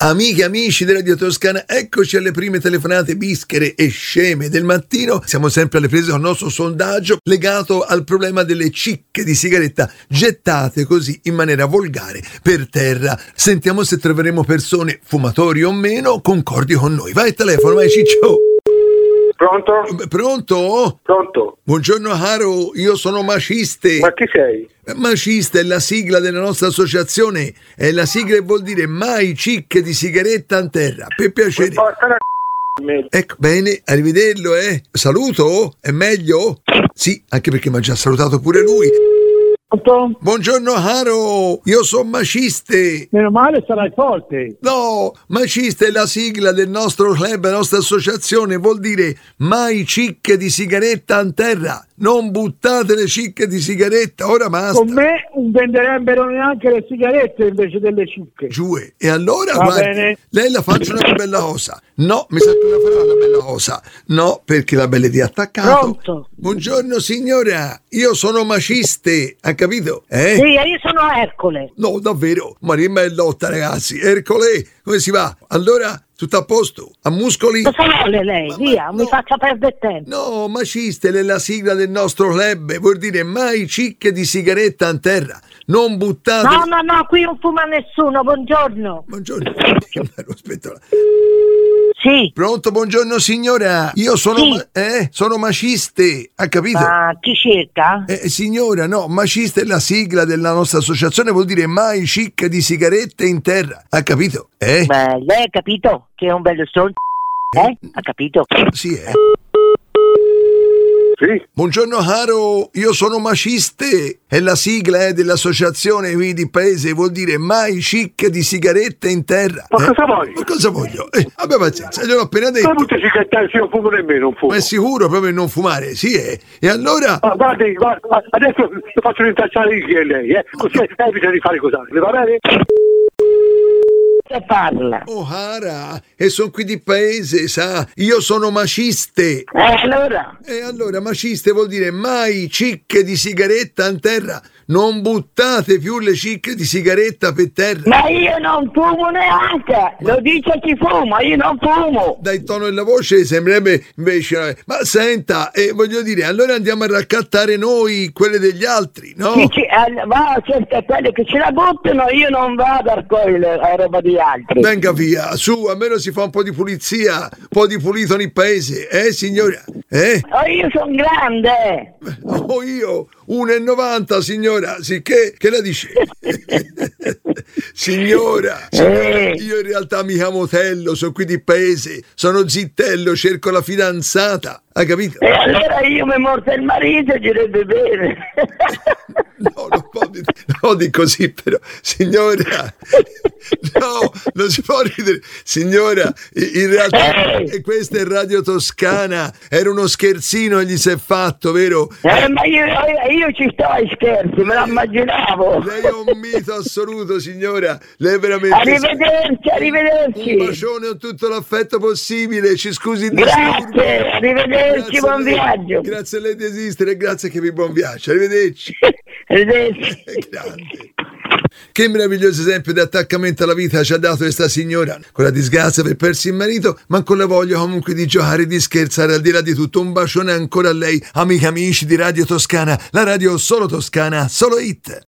Amiche e amici di Radio Toscana, eccoci alle prime telefonate bischere e sceme del mattino. Siamo sempre alle prese con il nostro sondaggio legato al problema delle cicche di sigaretta gettate così in maniera volgare per terra. Sentiamo se troveremo persone, fumatori o meno, concordi con noi. Vai, telefono, vai Ciccio. Pronto? Pronto? Pronto? Buongiorno Caro, io sono Maciste. Ma chi sei? Maciste è la sigla della nostra associazione, è la sigla che vuol dire mai cicche di sigaretta in terra, per piacere. Ecco, bene, arrivederlo, Saluto? È meglio? Sì, anche perché mi ha già salutato pure lui. Pronto? Buongiorno Caro, io sono Maciste. Meno male sarai forte. No, Maciste è la sigla del nostro club, la nostra associazione, vuol dire mai cicche di sigaretta in terra. Non buttate le cicche di sigaretta, ora basta. Con me non venderebbero neanche le sigarette invece delle cicche. Giù, e allora Va guardi, bene. lei la faccia una bella cosa. No, mi sa che la farà una bella cosa. No, perché la bella è di attaccato. Pronto? Buongiorno signora, io sono Maciste, ha capito? Sì, io sono Ercole. No, davvero, Maria è lotta ragazzi. Ercole, come si va? Allora, tutto a posto? A muscoli? Cosa vuole lei? Via, no. mi faccia perdere tempo. No, Maciste è la sigla del nostro club, vuol dire mai cicche di sigaretta in terra. Non buttate. No, qui non fuma nessuno, buongiorno. Buongiorno. Aspetta. Sì. Pronto, buongiorno signora. Io sono Sì. sono Maciste, ha capito? Ma chi cerca? Signora, no, Maciste è la sigla della nostra associazione, vuol dire mai cicche di sigarette in terra, ha capito? Beh, lei ha capito che è un bello stronzo? Ha capito? Sì, Sì? Buongiorno caro, io sono Maciste, è la sigla dell'associazione qui di paese, vuol dire mai cicche di sigarette in terra. Ma cosa voglio? Ma cosa voglio? Abbia pazienza, gliel'ho appena detto. Ma tutte sigarette, se io fumo nemmeno, non fumo. Ma è sicuro proprio di non fumare? Sì, E allora? Ma guardi, adesso le faccio rintracciare io e lei, così evita di fare cos'altro, le va bene? Che parla? Oh cara, e sono qui di paese, sa? Io sono Maciste. Allora? E allora Maciste vuol dire mai cicche di sigaretta in terra. Non buttate più le cicche di sigaretta per terra. Ma io non fumo neanche, lo dice chi fuma, io non fumo. Dai tono della voce sembrerebbe invece. Ma senta, voglio dire, allora andiamo a raccattare noi quelle degli altri, no? Va, certo, quelli che ce la buttano, io non vado a roba di altri. Venga via, su, almeno si fa un po' di pulizia, un po' di pulito nel paese, signora? Oh, io sono grande. Oh, io 1,90 signora, sì, che la dice? Signora, io in realtà mi chiamo Tello, sono qui di paese, sono Zittello, cerco la fidanzata, hai capito? E allora io mi morto il marito, direbbe bene. No, non di così però, signora, no, non si può ridere, signora, in realtà questa è Radio Toscana, era uno scherzino che gli si è fatto, vero? Ma io ci sto ai scherzi, me lo immaginavo. Lei è un mito assoluto, signora, lei è veramente... Arrivederci. Un bacione con tutto l'affetto possibile, ci scusi il Grazie, arrivederci, Grazie buon viaggio. Grazie a lei di esistere e grazie che vi buon viaggio, arrivederci. Arrivederci. Grande. Che meraviglioso esempio di attaccamento alla vita ci ha dato questa signora, con la disgrazia per persi il marito, ma con la voglia comunque di giocare, di scherzare, al di là di tutto. Un bacione ancora a lei, amici di Radio Toscana, la radio solo toscana, solo hit.